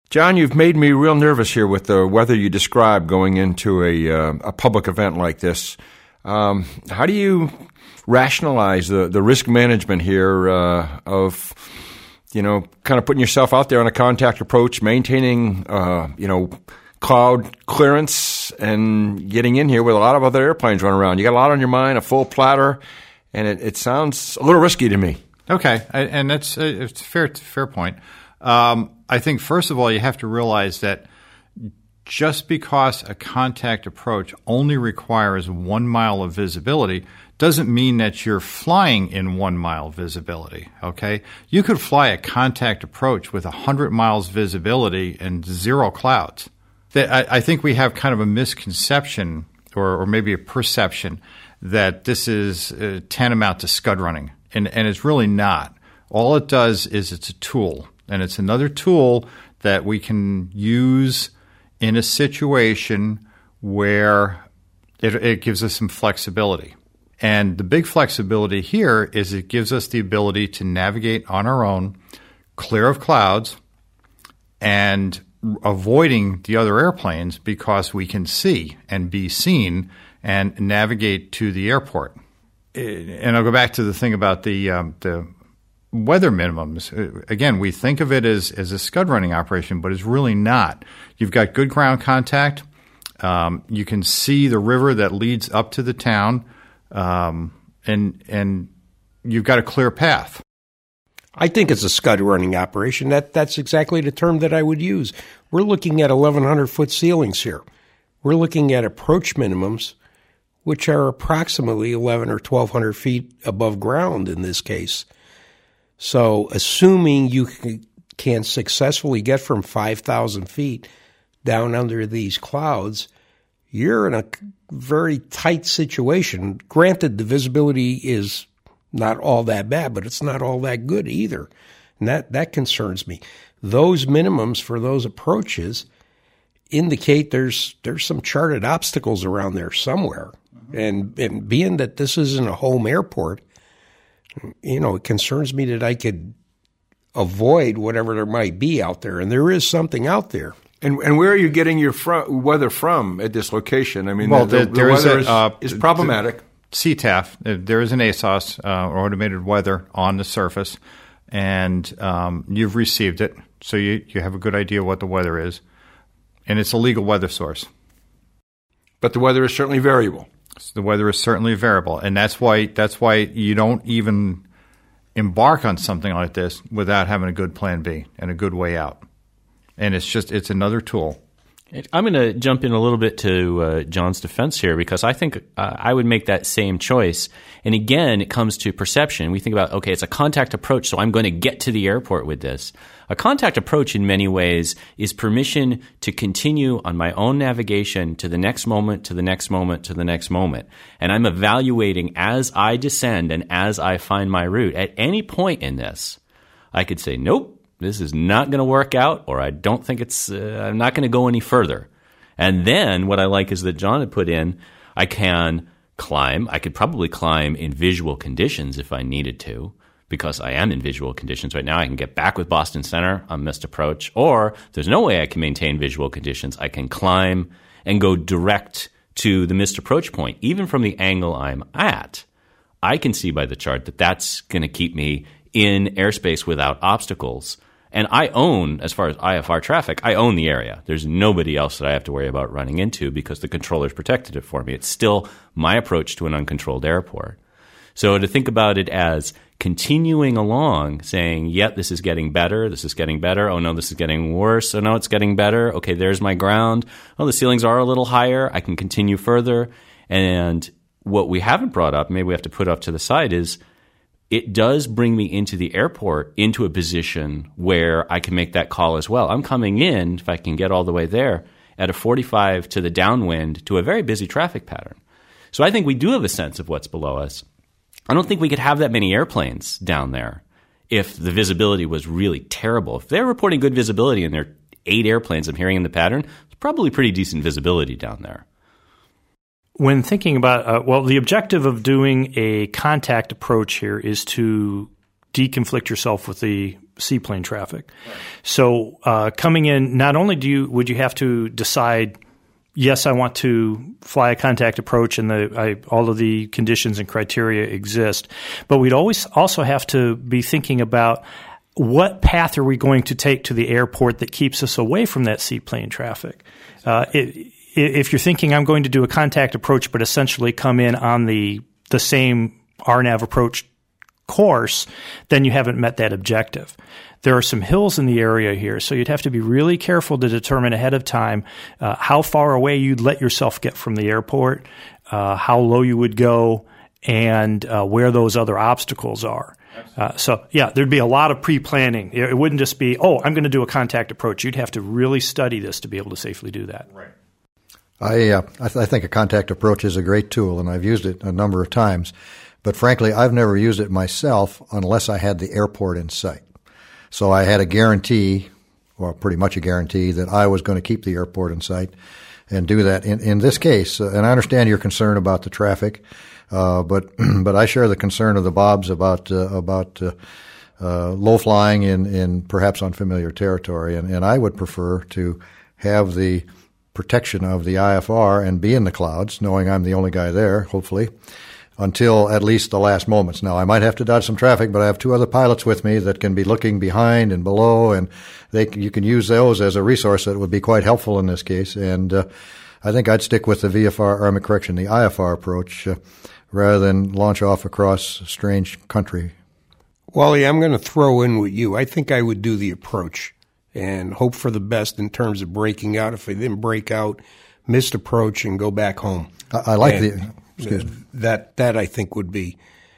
John, you've made me real nervous here with the weather you described going into a public event like this. How do you rationalize the risk management here of, kind of putting yourself out there on a contact approach, maintaining, cloud clearance, and getting in here with a lot of other airplanes running around? You got a lot on your mind, a full platter, and it sounds a little risky to me. Okay, and it's a fair point. I think, first of all, you have to realize that just because a contact approach only requires 1 mile of visibility doesn't mean that you're flying in 1 mile visibility, okay? You could fly a contact approach with 100 miles visibility and 0 clouds. I think we have kind of a misconception or maybe a perception that this is tantamount to scud running, and it's really not. All it does is it's a tool. And it's another tool that we can use in a situation where it gives us some flexibility. And the big flexibility here is it gives us the ability to navigate on our own, clear of clouds, and avoiding the other airplanes because we can see and be seen and navigate to the airport. And I'll go back to the thing about the weather minimums. Again, we think of it as a scud running operation, but it's really not. You've got good ground contact. You can see the river that leads up to the town, and you've got a clear path. I think it's a scud running operation. That's exactly the term that I would use. We're looking at 1,100-foot ceilings here. We're looking at approach minimums, which are approximately 1,100 or 1,200 feet above ground in this case. So assuming you can successfully get from 5,000 feet down under these clouds, you're in a very tight situation. Granted, the visibility is not all that bad, but it's not all that good either. And that concerns me. Those minimums for those approaches indicate there's some charted obstacles around there somewhere. Mm-hmm. And being that this isn't a home airport, it concerns me that I could avoid whatever there might be out there, and there is something out there. And where are you getting your weather from at this location? I mean, the weather is problematic. CTAF, there is an ASOS, or automated weather, on the surface, and you've received it, so you have a good idea what the weather is, and it's a legal weather source. But the weather is certainly variable. The weather is certainly variable, and that's why you don't even embark on something like this without having a good plan B and a good way out. And it's another tool. I'm going to jump in a little bit to John's defense here, because I think I would make that same choice. And again, it comes to perception. We think about, okay, it's a contact approach, so I'm going to get to the airport with this. A contact approach in many ways is permission to continue on my own navigation to the next moment, to the next moment, to the next moment. And I'm evaluating as I descend and as I find my route. At any point in this, I could say, nope, this is not going to work out, or I don't think I'm not going to go any further. And then what I like is that John had put in, I can climb. I could probably climb in visual conditions if I needed to, because I am in visual conditions right now. I can get back with Boston Center on missed approach, or if there's no way I can maintain visual conditions, I can climb and go direct to the missed approach point. Even from the angle I'm at, I can see by the chart that that's going to keep me in airspace without obstacles. And I own, as far as IFR traffic, I own the area. There's nobody else that I have to worry about running into because the controller's protected it for me. It's still my approach to an uncontrolled airport. So to think about it as continuing along, saying, yep, this is getting better, oh no, this is getting worse, oh no, it's getting better, okay, there's my ground, oh, the ceilings are a little higher, I can continue further. And what we haven't brought up, maybe we have to put up to the side, is it does bring me into the airport, into a position where I can make that call as well. I'm coming in, if I can get all the way there, at a 45 to the downwind to a very busy traffic pattern. So I think we do have a sense of what's below us. I don't think we could have that many airplanes down there if the visibility was really terrible. If they're reporting good visibility and there are 8 airplanes I'm hearing in the pattern, it's probably pretty decent visibility down there. When thinking about, the objective of doing a contact approach here is to deconflict yourself with the seaplane traffic. So coming in, not only would you have to decide, yes, I want to fly a contact approach and all of the conditions and criteria exist, but we'd always also have to be thinking about what path are we going to take to the airport that keeps us away from that seaplane traffic. If you're thinking I'm going to do a contact approach but essentially come in on the same RNAV approach course, then you haven't met that objective. There are some hills in the area here, so you'd have to be really careful to determine ahead of time how far away you'd let yourself get from the airport, how low you would go, and where those other obstacles are. There'd be a lot of pre-planning. It wouldn't just be, I'm going to do a contact approach. You'd have to really study this to be able to safely do that. Right. I think a contact approach is a great tool, and I've used it a number of times. But frankly, I've never used it myself unless I had the airport in sight. So I had a guarantee, or pretty much a guarantee, that I was going to keep the airport in sight and do that. In this case, and I understand your concern about the traffic, but I share the concern of the Bobs about low flying in perhaps unfamiliar territory, and I would prefer to have the protection of the IFR and be in the clouds, knowing I'm the only guy there, hopefully, until at least the last moments. Now, I might have to dodge some traffic, but I have two other pilots with me that can be looking behind and below, and you can use those as a resource that would be quite helpful in this case. And I think I'd stick with the the IFR approach, rather than launch off across strange country. Wally, I'm going to throw in with you. I think I would do the approach and hope for the best in terms of breaking out. If I didn't break out, missed approach and go back home. I like excuse me. That I think would be,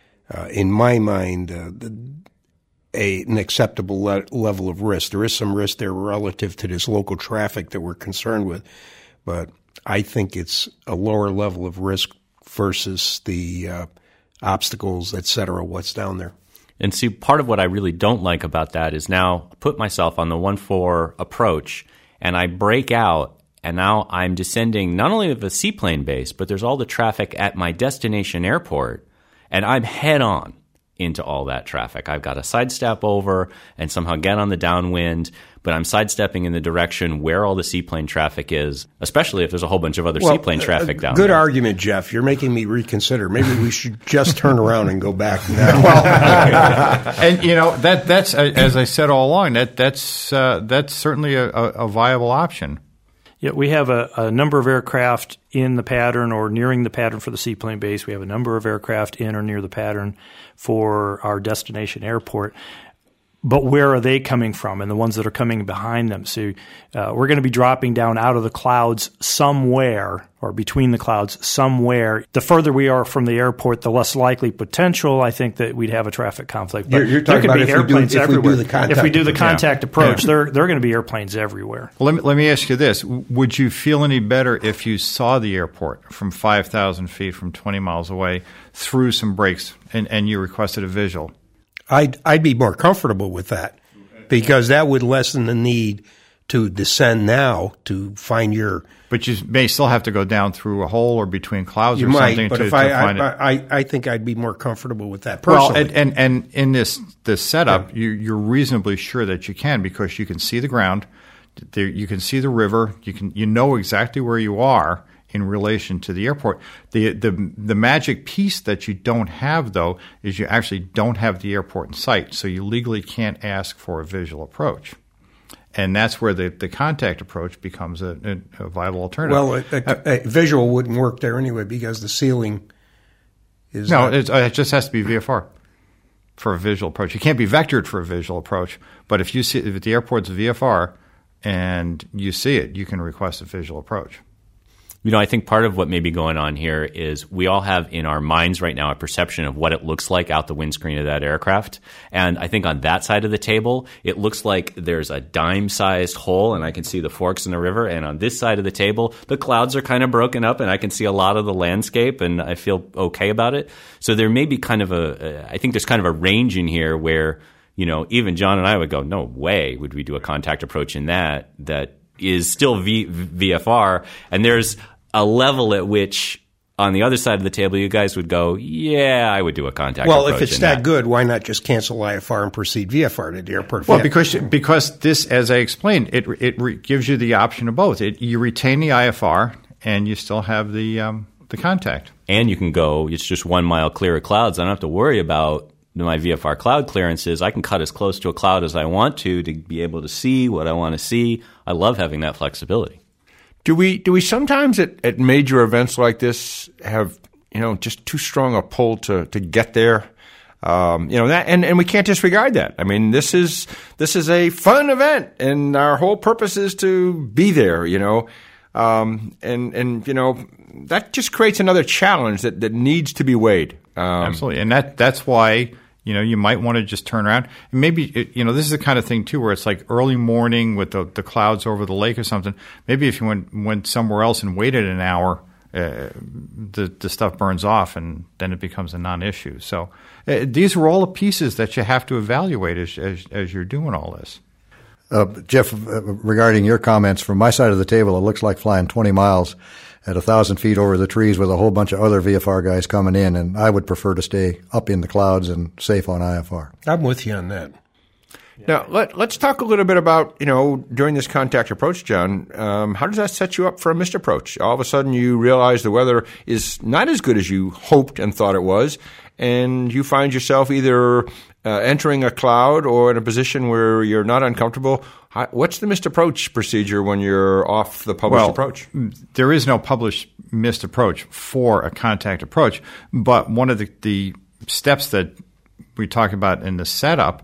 in my mind, an acceptable level of risk. There is some risk there relative to this local traffic that we're concerned with, but I think it's a lower level of risk versus the obstacles, et cetera, what's down there. And see, part of what I really don't like about that is now put myself on the 1-4 approach, and I break out, and now I'm descending not only of a seaplane base, but there's all the traffic at my destination airport, and I'm head on into all that traffic. I've got to sidestep over and somehow get on the downwind, but I'm sidestepping in the direction where all the seaplane traffic is, especially if there's a whole bunch of other seaplane traffic down there. Good argument, Jeff. You're making me reconsider. Maybe we should just turn around and go back now. And that's as I said all along, that's certainly a viable option. Yeah, we have a number of aircraft in the pattern or nearing the pattern for the seaplane base. We have a number of aircraft in or near the pattern for our destination airport. But where are they coming from and the ones that are coming behind them? So we're going to be dropping down out of the clouds somewhere or between the clouds somewhere. The further we are from the airport, the less likely potential, I think, that we'd have a traffic conflict. But you're talking about if we do the contact approach, there are going to be airplanes everywhere. Let me ask you this. Would you feel any better if you saw the airport from 5,000 feet from 20 miles away through some breaks and you requested a visual? I'd be more comfortable with that because that would lessen the need to descend now to find your. But you may still have to go down through a hole or between clouds or something but to find it. I think I'd be more comfortable with that personally. Well, and in this setup, you're reasonably sure that you can because you can see the ground, you can see the river, you know exactly where you are in relation to the airport. The magic piece that you don't have, though, is you actually don't have the airport in sight, so you legally can't ask for a visual approach. And that's where the contact approach becomes a viable alternative. Well, a visual wouldn't work there anyway because the ceiling is... No, it just has to be VFR for a visual approach. You can't be vectored for a visual approach, but if the airport's VFR and you see it, you can request a visual approach. I think part of what may be going on here is we all have in our minds right now a perception of what it looks like out the windscreen of that aircraft. And I think on that side of the table, it looks like there's a dime-sized hole and I can see the forks in the river. And on this side of the table, the clouds are kind of broken up and I can see a lot of the landscape and I feel okay about it. So there may be I think there's kind of a range in here where, even John and I would go, no way would we do a contact approach in that is still VFR. And there's a level at which on the other side of the table, you guys would go, yeah, I would do a contact Well, approach if it's that good, why not just cancel IFR and proceed VFR to the airport? Well, because this, as I explained, it gives you the option of both. You retain the IFR and you still have the contact. And you can go, it's just 1 mile clear of clouds. I don't have to worry about my VFR cloud clearances. I can cut as close to a cloud as I want to be able to see what I want to see. I love having that flexibility. Do we sometimes at major events like this have, just too strong a pull to get there? That, and we can't disregard that. I mean, this is a fun event, and our whole purpose is to be there, that just creates another challenge that needs to be weighed. Absolutely. And that's why, you might want to just turn around. And maybe, this is the kind of thing, too, where it's like early morning with the clouds over the lake or something. Maybe if you went somewhere else and waited an hour, the stuff burns off, and then it becomes a non-issue. So these are all the pieces that you have to evaluate as you're doing all this. Jeff, regarding your comments, from my side of the table, it looks like flying 20 miles at 1,000 feet over the trees with a whole bunch of other VFR guys coming in, and I would prefer to stay up in the clouds and safe on IFR. I'm with you on that. Now, let's talk a little bit about, during this contact approach, John, how does that set you up for a missed approach? All of a sudden you realize the weather is not as good as you hoped and thought it was, and you find yourself either entering a cloud or in a position where you're not uncomfortable. What's the missed approach procedure when you're off the published approach? There is no published missed approach for a contact approach, but one of the steps that we talk about in the setup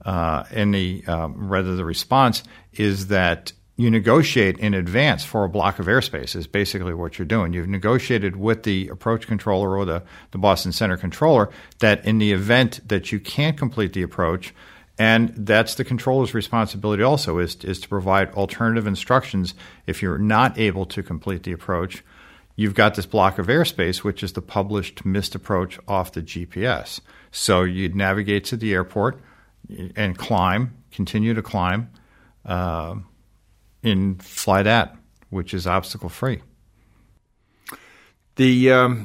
the response is that you negotiate in advance for a block of airspace is basically what you're doing. You've negotiated with the approach controller or the Boston Center controller that in the event that you can't complete the approach, and that's the controller's responsibility also is to provide alternative instructions if you're not able to complete the approach. You've got this block of airspace, which is the published missed approach off the GPS. So you'd navigate to the airport and continue to climb in flight at, which is obstacle free. The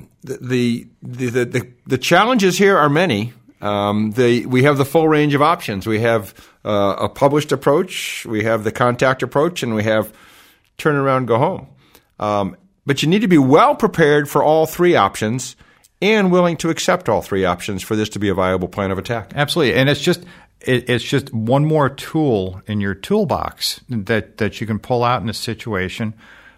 challenges here are many. We have the full range of options. We have a published approach, we have the contact approach, and we have turn around, go home. But you need to be well prepared for all three options and willing to accept all three options for this to be a viable plan of attack. Absolutely, and it's just one more tool in your toolbox that you can pull out in a situation.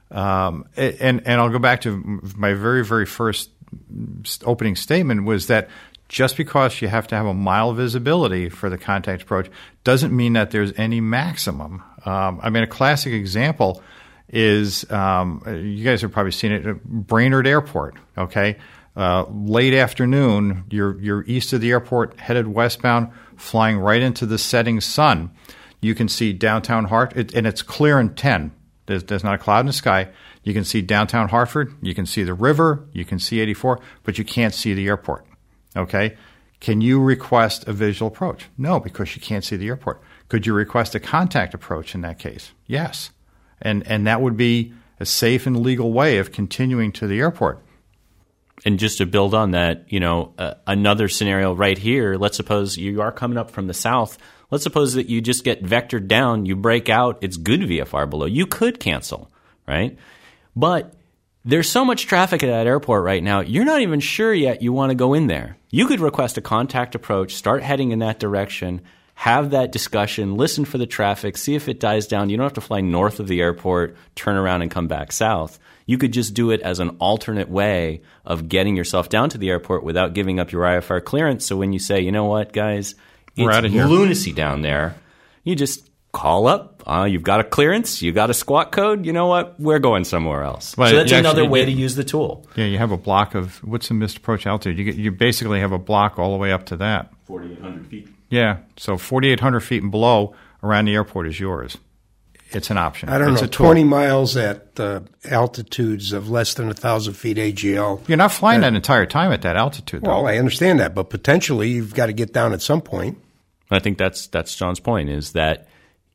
And I'll go back to my very, very first opening statement was that just because you have to have a mile visibility for the contact approach doesn't mean that there's any maximum. A classic example is you guys have probably seen it at Brainerd Airport, okay? Late afternoon, you're east of the airport, headed westbound, flying right into the setting sun. You can see downtown Hartford, and it's clear in 10. There's not a cloud in the sky. You can see downtown Hartford. You can see the river. You can see 84, but you can't see the airport, okay? Can you request a visual approach? No, because you can't see the airport. Could you request a contact approach in that case? Yes. And that would be a safe and legal way of continuing to the airport. And just to build on that, another scenario right here, let's suppose you are coming up from the south. Let's suppose that you just get vectored down, you break out, it's good VFR below. You could cancel, right? But there's so much traffic at that airport right now, you're not even sure yet you want to go in there. You could request a contact approach, start heading in that direction, have that discussion, listen for the traffic, see if it dies down. You don't have to fly north of the airport, turn around and come back south. You could just do it as an alternate way of getting yourself down to the airport without giving up your IFR clearance. So when you say, you know what, guys, it's lunacy down there, you just call up. You've got a clearance. You got a squawk code. You know what? We're going somewhere else. Well, so that's another way to use the tool. Yeah, you have a block of – what's the missed approach altitude? You basically have a block all the way up to that. 4,800 feet. Yeah, so 4,800 feet and below around the airport is yours. It's an option. I don't know, 20 miles at altitudes of less than 1,000 feet AGL. You're not flying that entire time at that altitude, though. Well, I understand that, but potentially you've got to get down at some point. I think that's John's point, is that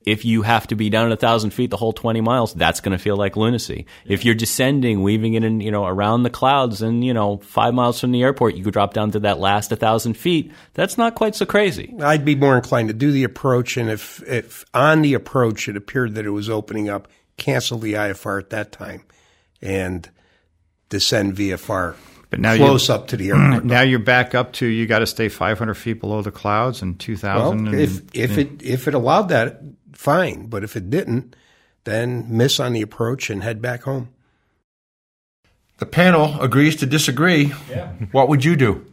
If you have to be down 1,000 feet the whole 20 miles, that's going to feel like lunacy. If you're descending, weaving it in, around the clouds and, 5 miles from the airport, you could drop down to that last 1,000 feet. That's not quite so crazy. I'd be more inclined to do the approach, and if on the approach it appeared that it was opening up, cancel the IFR at that time and descend VFR. But now close up to the airport. Now you're back up to you got to stay 500 feet below the clouds and 2,000. Well, if it allowed that, fine. But if it didn't, then miss on the approach and head back home. The panel agrees to disagree. Yeah. What would you do?